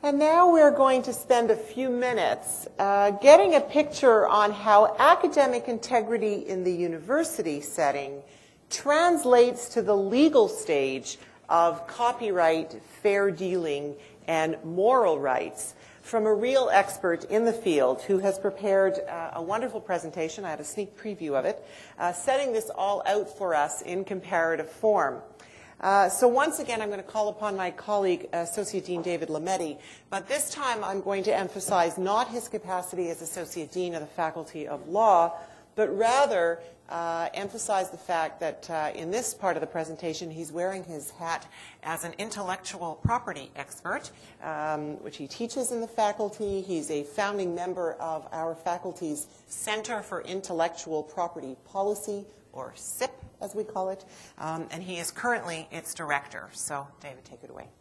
And now we're going to spend a few minutes getting a picture on how academic integrity in the university setting translates to the legal stage of copyright, fair dealing, and moral rights from a real expert in the field who has prepared a wonderful presentation. I had a sneak preview of it, setting this all out for us in comparative form. So once again, I'm going to call upon my colleague, Associate Dean David Lametti, but this time I'm going to emphasize not his capacity as Associate Dean of the Faculty of Law, but rather emphasize the fact that in this part of the presentation, he's wearing his hat as an intellectual property expert, which he teaches in the faculty. He's a founding member of our faculty's Center for Intellectual Property Policy, or CIP, as we call it, and he is currently its director. So, David, take it away.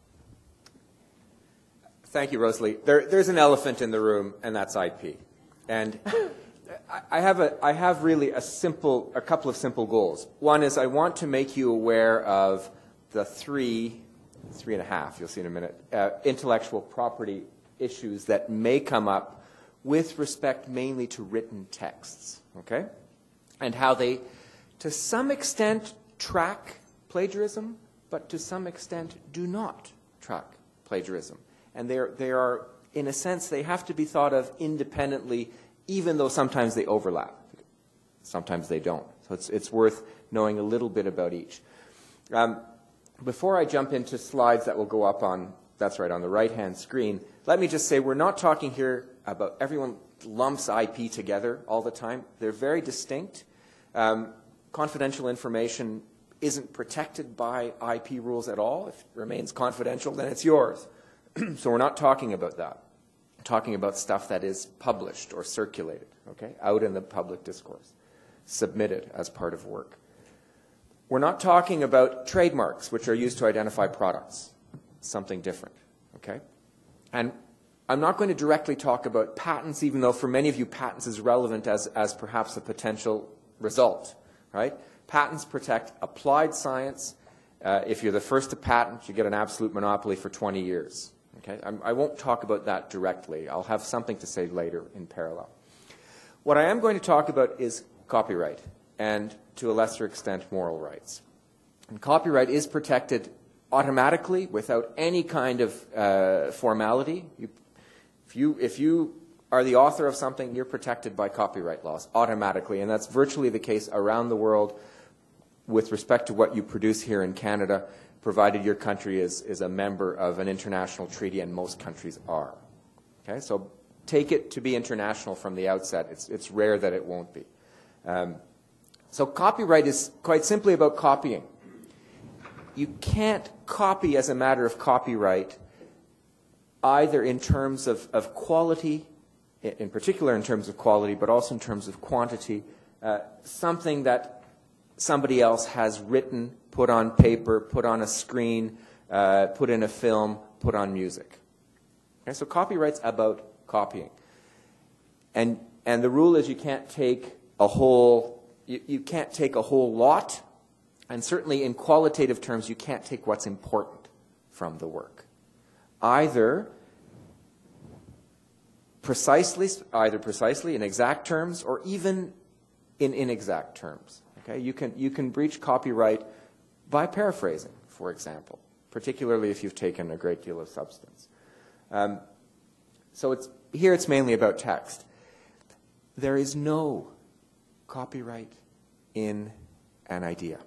Thank you, Rosalie. There's an elephant in the room, and that's IP. And I have really a couple of simple goals. One is I want to make you aware of the three and a half, you'll see in a minute, intellectual property issues that may come up with respect mainly to written texts, okay? And how they, to some extent, track plagiarism, but to some extent do not track plagiarism. And they are, in a sense, they have to be thought of independently, even though sometimes they overlap. Sometimes they don't. So it's worth knowing a little bit about each. Before I jump into slides that will go up on, that's right, on the right-hand screen, let me just say we're not talking here about everyone lumps IP together all the time. They're very distinct. Confidential information isn't protected by IP rules at all. If it remains confidential, then it's yours. So we're not talking about that. We're talking about stuff that is published or circulated, okay, out in the public discourse, submitted as part of work. We're not talking about trademarks, which are used to identify products, something different, okay? And I'm not going to directly talk about patents, even though for many of you patents is relevant as perhaps a potential result, right? Patents protect applied science. If you're the first to patent, you get an absolute monopoly for 20 years. Okay? I won't talk about that directly. I'll have something to say later in parallel. What I am going to talk about is copyright and, to a lesser extent, moral rights. And copyright is protected automatically without any kind of formality. If you are the author of something, you're protected by copyright laws automatically, and that's virtually the case around the world with respect to what you produce here in Canada, provided your country is a member of an international treaty, and most countries are. Okay, so take it to be international from the outset. It's rare that it won't be. So copyright is quite simply about copying. You can't copy as a matter of copyright either in terms of quality, in particular in terms of quality, but also in terms of quantity, something that somebody else has written, put on paper, put on a screen, put in a film, put on music. Okay, so copyright's about copying. And the rule is you can't take a whole, you can't take a whole lot, and certainly in qualitative terms you can't take what's important from the work. Either precisely in exact terms or even in inexact terms. Okay? You can breach copyright by paraphrasing, for example, particularly if you've taken a great deal of substance. So here it's mainly about text. There is no copyright in an idea.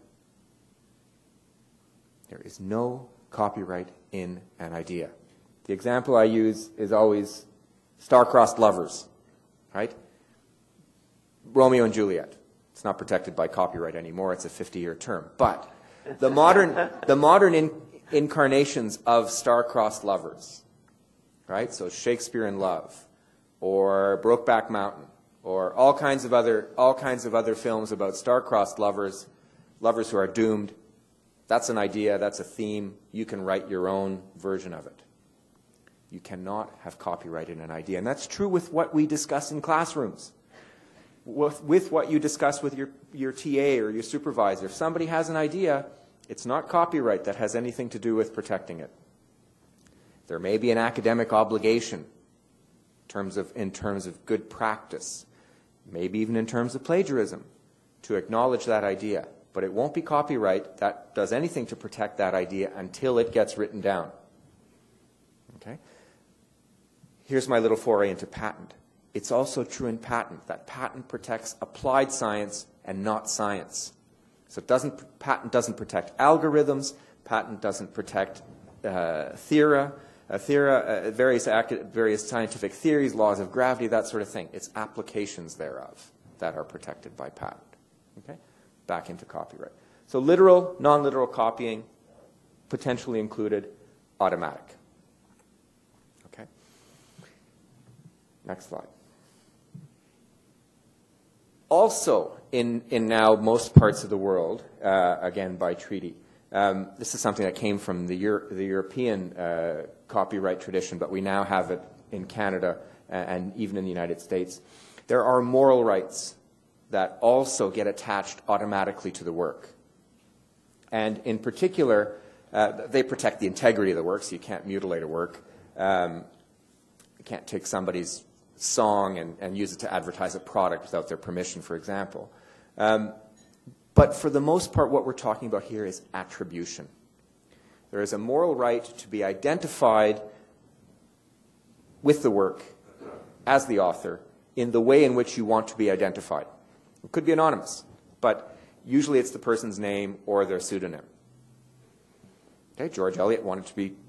There is no copyright in an idea. The example I use is always star-crossed lovers, right? Romeo and Juliet. It's not protected by copyright anymore. It's a 50-year term. But the modern incarnations of star-crossed lovers, right? So Shakespeare in Love, or Brokeback Mountain, or all kinds of other films about star-crossed lovers who are doomed. That's an idea. That's a theme. You can write your own version of it. You cannot have copyright in an idea. And that's true with what we discuss in classrooms, with what you discuss with your TA or your supervisor. If somebody has an idea, it's not copyright that has anything to do with protecting it. There may be an academic obligation in terms of good practice, maybe even in terms of plagiarism, to acknowledge that idea. But it won't be copyright that does anything to protect that idea until it gets written down. Okay? Here's my little foray into patent. It's also true in patent that patent protects applied science and not science. So patent doesn't protect algorithms, patent doesn't protect various scientific theories, laws of gravity, that sort of thing. It's applications thereof that are protected by patent. Okay? Back into copyright. So literal, non-literal copying, potentially included, automatic. Okay? Next slide. Also, in now most parts of the world, again by treaty, this is something that came from the European copyright tradition, but we now have it in Canada and even in the United States. There are moral rights that also get attached automatically to the work. And in particular, they protect the integrity of the work, so you can't mutilate a work. You can't take somebody's song and use it to advertise a product without their permission, for example. But for the most part, what we're talking about here is attribution. There is a moral right to be identified with the work as the author in the way in which you want to be identified. It could be anonymous, but usually it's the person's name or their pseudonym. Okay, George Eliot wanted to be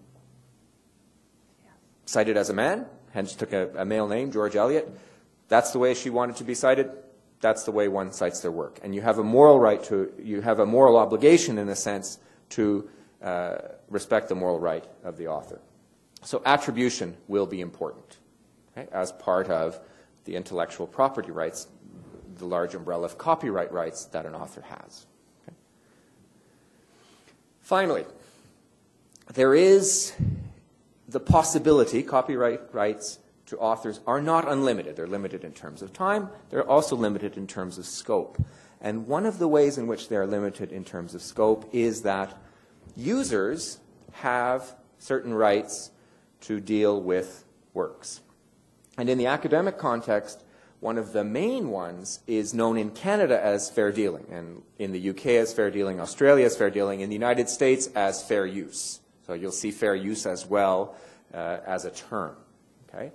cited as a man, hence took a male name, George Eliot. That's the way she wanted to be cited. That's the way one cites their work. And you have a moral right you have a moral obligation, in a sense, to respect the moral right of the author. So attribution will be important, okay, as part of the intellectual property rights, the large umbrella of copyright rights that an author has. Okay. Finally, there is the possibility, copyright rights to authors are not unlimited. They're limited in terms of time. They're also limited in terms of scope. And one of the ways in which they're limited in terms of scope is that users have certain rights to deal with works. And in the academic context, one of the main ones is known in Canada as fair dealing, and in the UK as fair dealing, Australia as fair dealing, in the United States as fair use. So you'll see fair use as well as a term. Okay?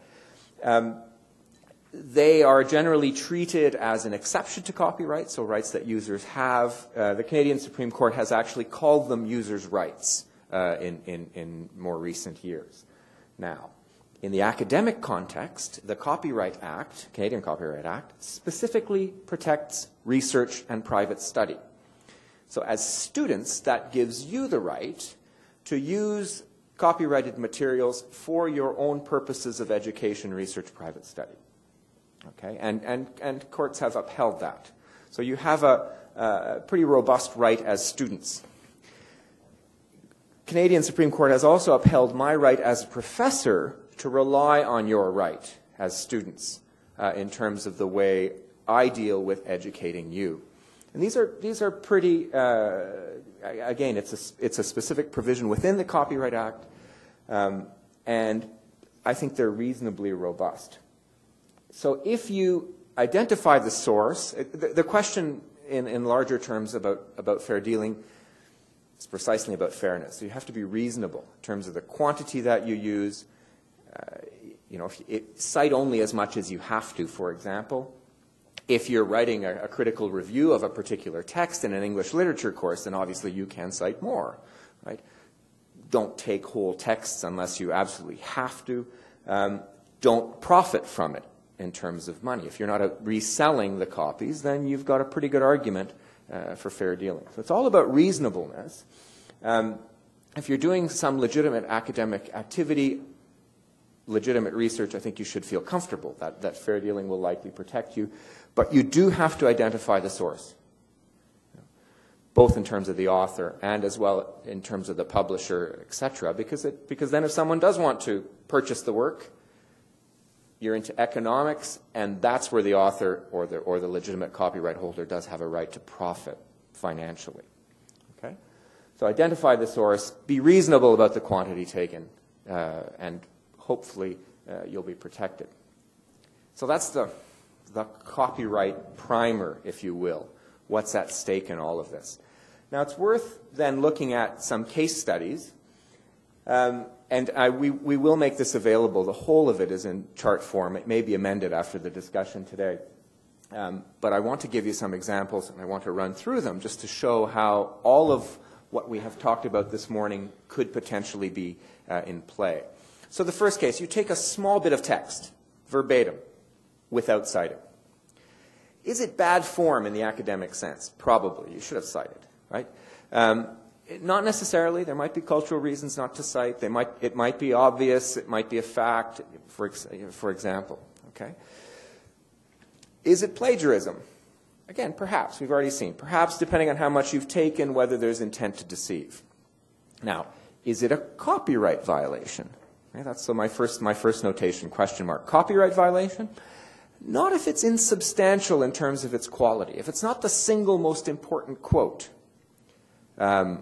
They are generally treated as an exception to copyright, so rights that users have. The Canadian Supreme Court has actually called them users' rights in more recent years. Now, in the academic context, the Copyright Act, Canadian Copyright Act, specifically protects research and private study. So as students, that gives you the right to use copyrighted materials for your own purposes of education, research, private study. Okay? And courts have upheld that. So you have a pretty robust right as students. Canadian Supreme Court has also upheld my right as a professor to rely on your right as students in terms of the way I deal with educating you. And these are pretty, again, it's a specific provision within the Copyright Act, and I think they're reasonably robust. So if you identify the source, the question in larger terms about fair dealing is precisely about fairness. So you have to be reasonable in terms of the quantity that you use. Cite only as much as you have to, for example. If you're writing a critical review of a particular text in an English literature course, then obviously you can cite more, right? Don't take whole texts unless you absolutely have to. Don't profit from it in terms of money. If you're not reselling the copies, then you've got a pretty good argument for fair dealing. So it's all about reasonableness. If you're doing some legitimate academic activity, legitimate research, I think you should feel comfortable that fair dealing will likely protect you. But you do have to identify the source, both in terms of the author and as well in terms of the publisher, etc. Because then if someone does want to purchase the work, you're into economics, and that's where the author or the legitimate copyright holder does have a right to profit financially. Okay? So identify the source, be reasonable about the quantity taken, and hopefully you'll be protected. So that's the copyright primer, if you will. What's at stake in all of this? Now, it's worth then looking at some case studies, and we will make this available. The whole of it is in chart form. It may be amended after the discussion today. But I want to give you some examples, and I want to run through them just to show how all of what we have talked about this morning could potentially be in play. So the first case, you take a small bit of text, verbatim, without citing. Is it bad form in the academic sense? Probably. You should have cited, right? Not necessarily. There might be cultural reasons not to cite. It might be obvious. It might be a fact, for example. Okay? Is it plagiarism? Again, perhaps. We've already seen. Perhaps, depending on how much you've taken, whether there's intent to deceive. Now, is it a copyright violation? Okay, that's my first notation, question mark. Copyright violation? Not if it's insubstantial in terms of its quality. If it's not the single most important quote. And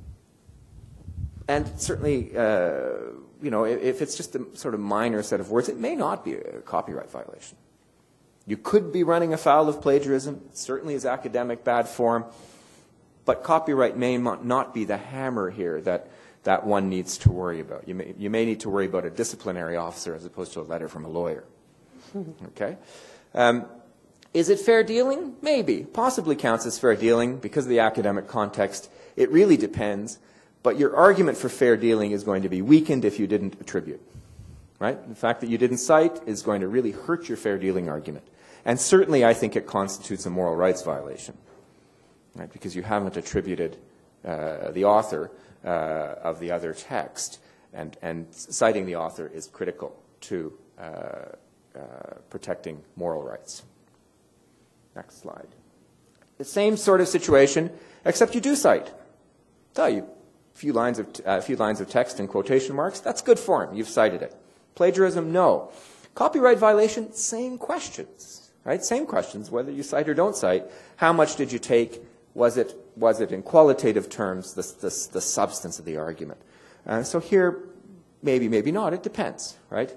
certainly, if it's just a sort of minor set of words, it may not be a copyright violation. You could be running afoul of plagiarism. It certainly is academic bad form. But copyright may not be the hammer here that one needs to worry about. You may need to worry about a disciplinary officer as opposed to a letter from a lawyer. Okay? Is it fair dealing? Maybe. Possibly counts as fair dealing because of the academic context. It really depends. But your argument for fair dealing is going to be weakened if you didn't attribute. Right? The fact that you didn't cite is going to really hurt your fair dealing argument. And certainly I think it constitutes a moral rights violation. Right? Because you haven't attributed the author of the other text. And citing the author is critical to protecting moral rights. Next slide. The same sort of situation, except you do cite. Tell you, a few lines of text in quotation marks. That's good form. You've cited it. Plagiarism, no. Copyright violation, same questions. Right? Same questions, whether you cite or don't cite. How much did you take? Was it in qualitative terms the substance of the argument? So here, maybe not. It depends. Right?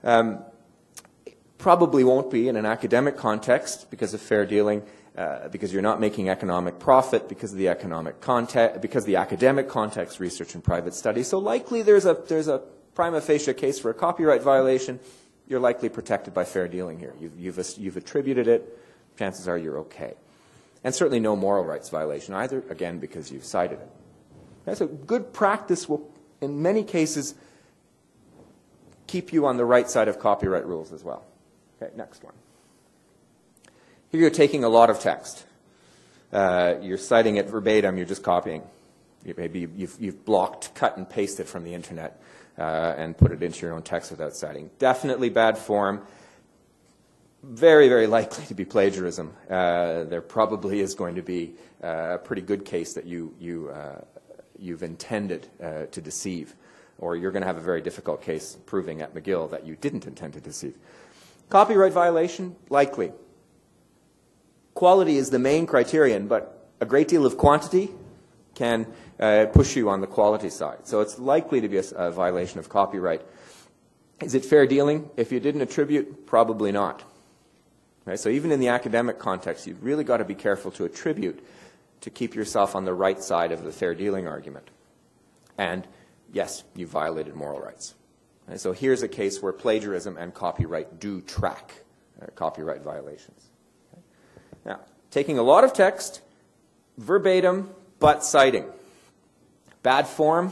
Probably won't be in an academic context because of fair dealing, because you're not making economic profit, because of the academic context, research and private study. So likely there's a prima facie case for a copyright violation. You're likely protected by fair dealing here. You've attributed it. Chances are you're okay. And certainly no moral rights violation either, again, because you've cited it. Okay, so good practice will, in many cases, keep you on the right side of copyright rules as well. Okay, next one. Here you're taking a lot of text. You're citing it verbatim. You're just copying. Maybe you've blocked, cut, and pasted from the internet and put it into your own text without citing. Definitely bad form. Very, very likely to be plagiarism. There probably is going to be a pretty good case that you've intended to deceive, or you're going to have a very difficult case proving at McGill that you didn't intend to deceive. Copyright violation, likely. Quality is the main criterion, but a great deal of quantity can push you on the quality side. So it's likely to be a violation of copyright. Is it fair dealing? If you didn't attribute, probably not. Right? So even in the academic context, you've really got to be careful to attribute to keep yourself on the right side of the fair dealing argument. And yes, you violated moral rights. And so here's a case where plagiarism and copyright do track copyright violations. Okay. Now, taking a lot of text, verbatim, but citing. Bad form?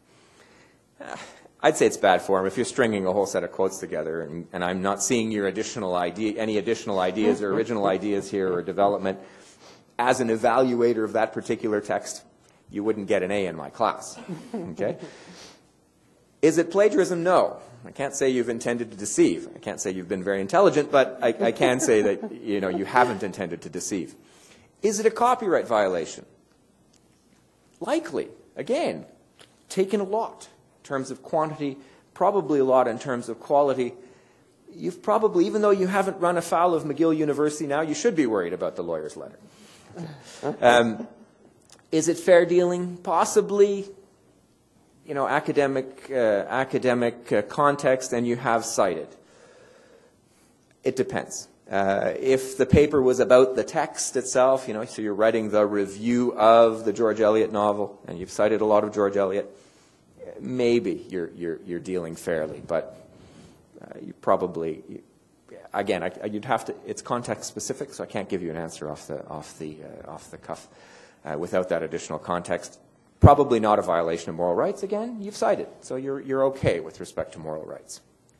I'd say it's bad form if you're stringing a whole set of quotes together and I'm not seeing your any additional ideas or original ideas here or development. As an evaluator of that particular text, you wouldn't get an A in my class. Okay? Is it plagiarism? No. I can't say you've intended to deceive. I can't say you've been very intelligent, but I can say that you haven't intended to deceive. Is it a copyright violation? Likely. Again, taken a lot in terms of quantity, probably a lot in terms of quality. You've probably, even though you haven't run afoul of McGill University now, you should be worried about the lawyer's letter. Is it fair dealing? Possibly. academic context and you have cited. It depends. If the paper was about the text itself, so you're writing the review of the George Eliot novel and you've cited a lot of George Eliot, maybe you're dealing fairly, but you probably, again, you'd have to. It's context specific, so I can't give you an answer off the cuff without that additional context. Probably not a violation of moral rights. Again, you've cited, so you're okay with respect to moral rights.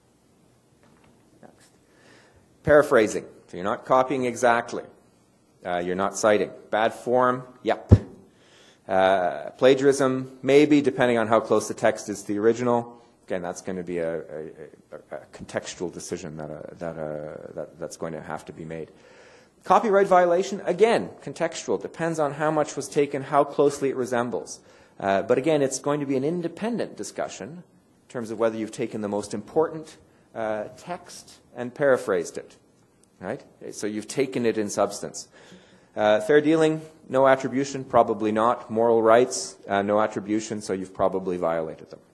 Next, paraphrasing. So you're not copying exactly. You're not citing. Bad form. Yep. Plagiarism, maybe, depending on how close the text is to the original. Again, that's going to be a contextual decision that's going to have to be made. Copyright violation, again, contextual. Depends on how much was taken, how closely it resembles. But again, it's going to be an independent discussion in terms of whether you've taken the most important text and paraphrased it. Right? So you've taken it in substance. Fair dealing, no attribution, probably not. Moral rights, no attribution, so you've probably violated them.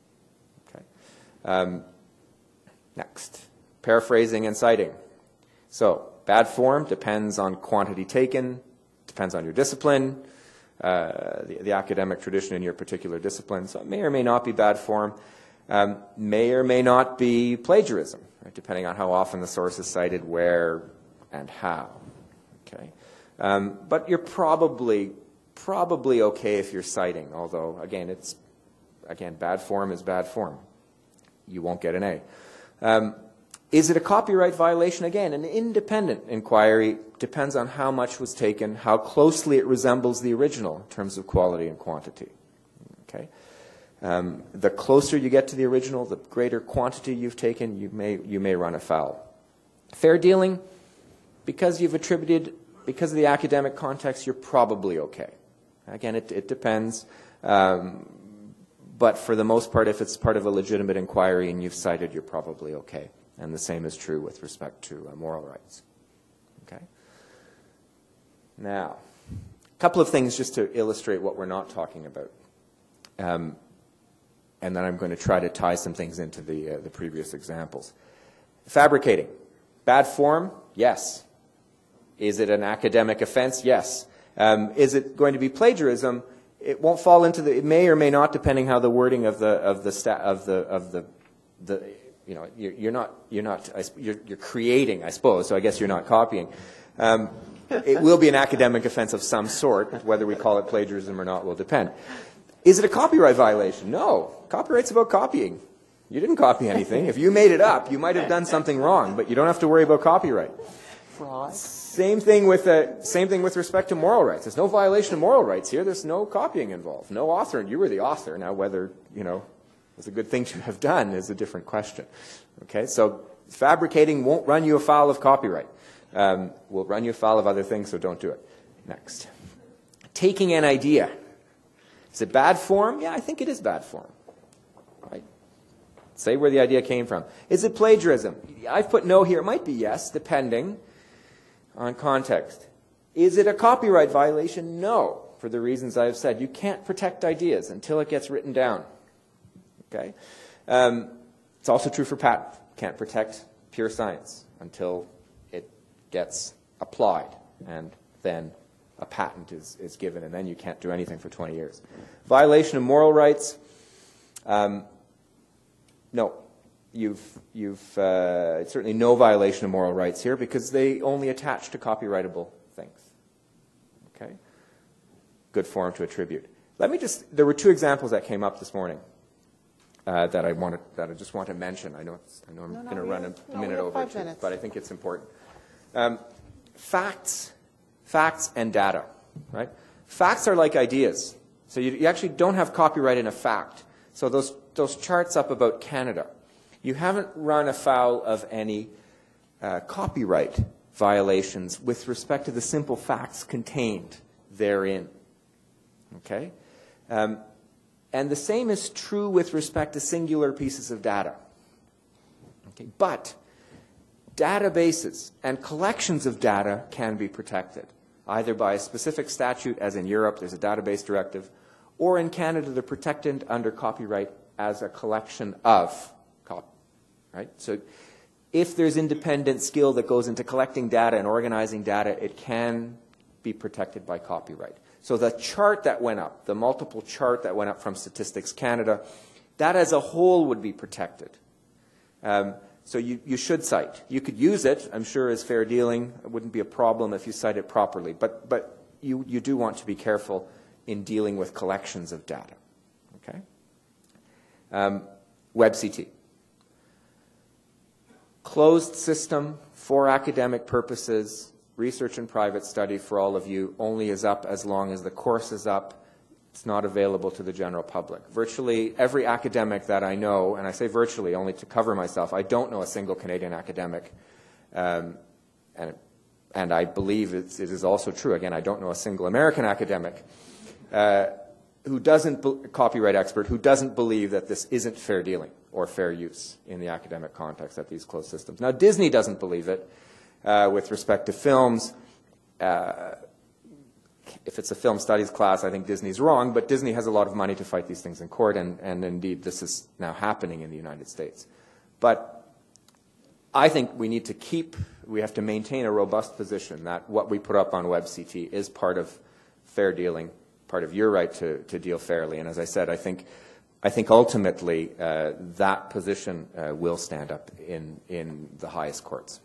Okay. Next, paraphrasing and citing. So, bad form depends on quantity taken, depends on your discipline, the academic tradition in your particular discipline. So it may or may not be bad form, may or may not be plagiarism, right, depending on how often the source is cited, where, and how. Okay. But you're probably okay if you're citing, although, again, bad form is bad form. You won't get an A. Is it a copyright violation? Again, an independent inquiry. Depends on how much was taken, how closely it resembles the original in terms of quality and quantity. Okay. The closer you get to the original, the greater quantity you've taken, you may run afoul. Fair dealing, because you've attributed, because of the academic context, you're probably okay. Again, it depends. But for the most part, if it's part of a legitimate inquiry and you've cited, you're probably okay. And the same is true with respect to moral rights. Okay. Now, a couple of things just to illustrate what we're not talking about. And then I'm going to try to tie some things into the previous examples. Fabricating. Bad form? Yes. Is it an academic offense? Yes. Is it going to be plagiarism? It won't fall into it may or may not, depending how the wording of the you're creating, I suppose. So I guess you're not copying. It will be an academic offense of some sort. Whether we call it plagiarism or not will depend. Is it a copyright violation? No. Copyright's about copying. You didn't copy anything. If you made it up, you might have done something wrong, but you don't have to worry about copyright. Fraud. Same thing with respect to moral rights. There's no violation of moral rights here. There's no copying involved. No author, and you were the author. Now, whether it was a good thing to have done is a different question. Okay, so fabricating won't run you afoul of copyright. Will run you afoul of other things, so don't do it. Next, taking an idea. Is it bad form? Yeah, I think it is bad form. Right? Say where the idea came from. Is it plagiarism? I've put no here. It might be yes, depending on context. Is it a copyright violation? No, for the reasons I've said. You can't protect ideas until it gets written down. Okay? It's also true for patent. Can't protect pure science until it gets applied, and then a patent is given, and then you can't do anything for 20 years. Violation of moral rights? No. You've certainly no violation of moral rights here because they only attach to copyrightable things. Okay? Good form to attribute. There were two examples that came up this morning that I just want to mention. I know I'm going to run a minute over, but I think it's important. Facts and data, right? Facts are like ideas. So you actually don't have copyright in a fact. So those charts up about Canada, you haven't run afoul of any copyright violations with respect to the simple facts contained therein. Okay? And the same is true with respect to singular pieces of data. Okay? But databases and collections of data can be protected, either by a specific statute, as in Europe, there's a database directive, or in Canada, they're protected under copyright as a collection of copy, right? So if there's independent skill that goes into collecting data and organizing data, it can be protected by copyright. So the chart that went up, the multiple chart that went up from Statistics Canada, that as a whole would be protected. So you should cite. You could use it, I'm sure, as fair dealing. It wouldn't be a problem if you cite it properly. But you do want to be careful in dealing with collections of data. Okay? WebCT. Closed system for academic purposes, research and private study for all of you, only is up as long as the course is up. It's not available to the general public. Virtually every academic that I know, and I say virtually only to cover myself, I don't know a single Canadian academic, and I believe it is also true, again, I don't know a single American academic who doesn't, copyright expert, who doesn't believe that this isn't fair dealing or fair use in the academic context at these closed systems. Now, Disney doesn't believe it with respect to films. If it's a film studies class, I think Disney's wrong, but Disney has a lot of money to fight these things in court, and indeed this is now happening in the United States. But I think we have to maintain a robust position that what we put up on WebCT is part of fair dealing, part of your right to deal fairly. And as I said, I think ultimately that position will stand up in the highest courts.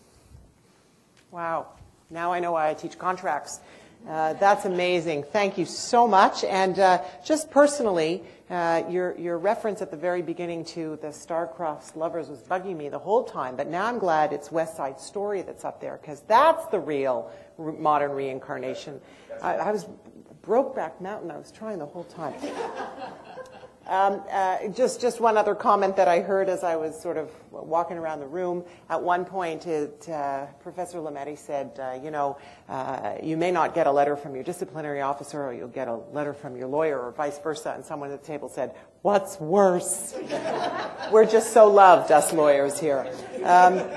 Wow. Now I know why I teach contracts. That's amazing. Thank you so much. And just personally, your reference at the very beginning to the Star-Crossed Lovers was bugging me the whole time. But now I'm glad it's West Side Story that's up there, because that's the real modern reincarnation. I was Brokeback Mountain. I was trying the whole time. Just one other comment that I heard as I was sort of walking around the room. At one point, Professor Lametti said, you may not get a letter from your disciplinary officer, or you'll get a letter from your lawyer, or vice versa. And someone at the table said, "What's worse?" We're just so loved, us lawyers here.